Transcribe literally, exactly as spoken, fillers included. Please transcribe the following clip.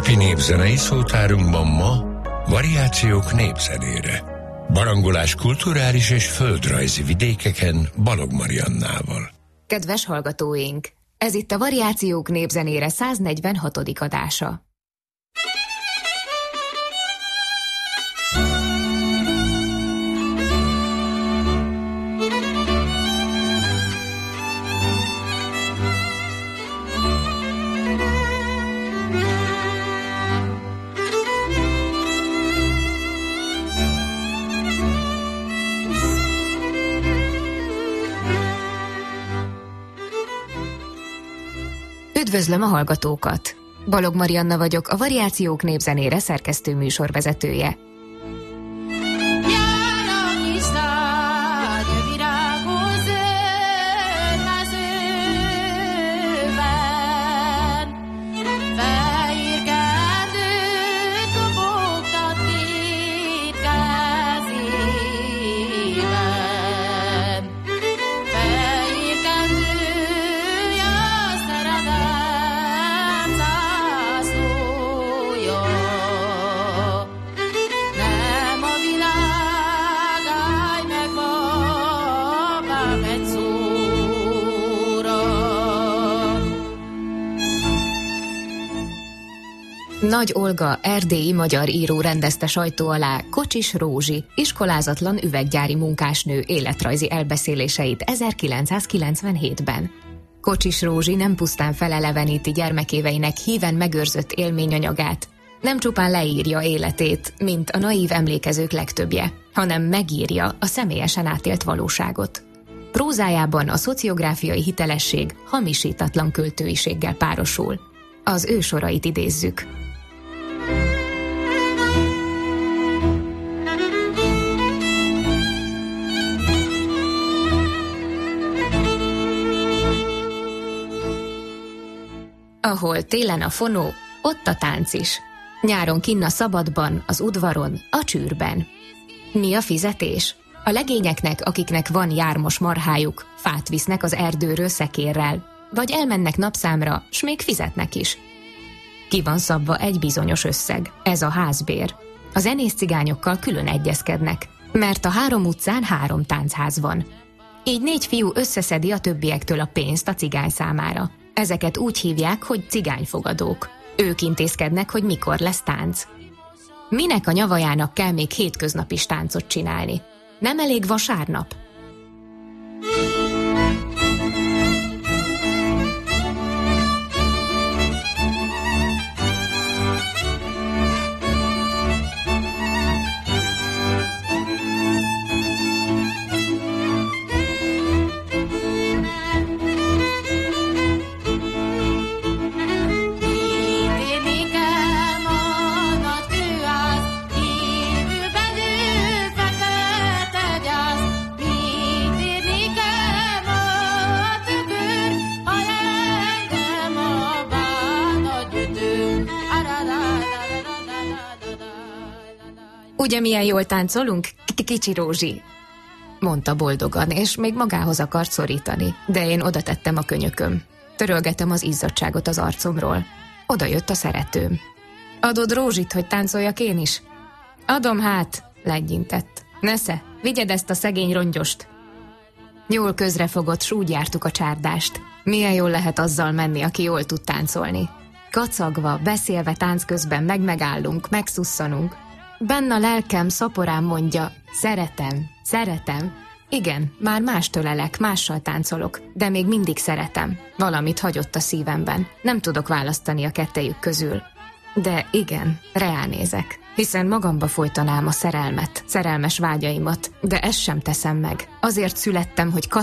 Napi népzenei szótárunkban ma variációk népzenére. Barangolás kulturális és földrajzi vidékeken Balogh Mariannával. Kedves hallgatóink! Ez itt a Variációk népzenére száznegyvenhatodik adása. Üdvözlöm a hallgatókat! Balogh Marianna vagyok, a Variációk népzenére szerkesztő műsorvezetője. Nagy Olga, erdélyi magyar író rendezte sajtó alá Kocsis Rózsi, iskolázatlan üveggyári munkásnő életrajzi elbeszéléseit ezerkilencszázkilencvenhétben. Kocsis Rózsi nem pusztán feleleveníti gyermekéveinek híven megőrzött élményanyagát, nem csupán leírja életét, mint a naív emlékezők legtöbbje, hanem megírja a személyesen átélt valóságot. Prózájában a szociográfiai hitelesség hamisítatlan költőiséggel párosul. Az ő sorait idézzük. Ahol télen a fonó, ott a tánc is. Nyáron kinn a szabadban, az udvaron, a csűrben. Mi a fizetés? A legényeknek, akiknek van jármos marhájuk, fát visznek az erdőről szekérrel, vagy elmennek napszámra, s még fizetnek is. Ki van szabva egy bizonyos összeg, ez a házbér. A zenész cigányokkal külön egyezkednek, mert a három utcán három táncház van. Így négy fiú összeszedi a többiektől a pénzt a cigány számára. Ezeket úgy hívják, hogy cigányfogadók. Ők intézkednek, hogy mikor lesz tánc. Minek a nyavajának kell még hétköznap is táncot csinálni? Nem elég vasárnap? Ugye milyen jól táncolunk, kicsi Rózsi? Mondta boldogan, és még magához akart szorítani, de én oda tettem a könyököm. Törölgetem az izzadságot az arcomról. Oda jött a szeretőm. Adod Rózsit, hogy táncoljak én is? Adom hát, legyintett. Nesze, vigyed ezt a szegény rongyost. Jól közrefogott, s úgy jártuk a csárdást. Milyen jól lehet azzal menni, aki jól tud táncolni. Kacagva, beszélve tánc közben meg-megállunk, megszusszanunk. Benn a lelkem szaporán mondja, szeretem, szeretem. Igen, már mást ölelek, mással táncolok, de még mindig szeretem. Valamit hagyott a szívemben. Nem tudok választani a kettejük közül. De igen, reálnézek, hiszen magamba folytanám a szerelmet, szerelmes vágyaimat, de ezt sem teszem meg. Azért születtem, hogy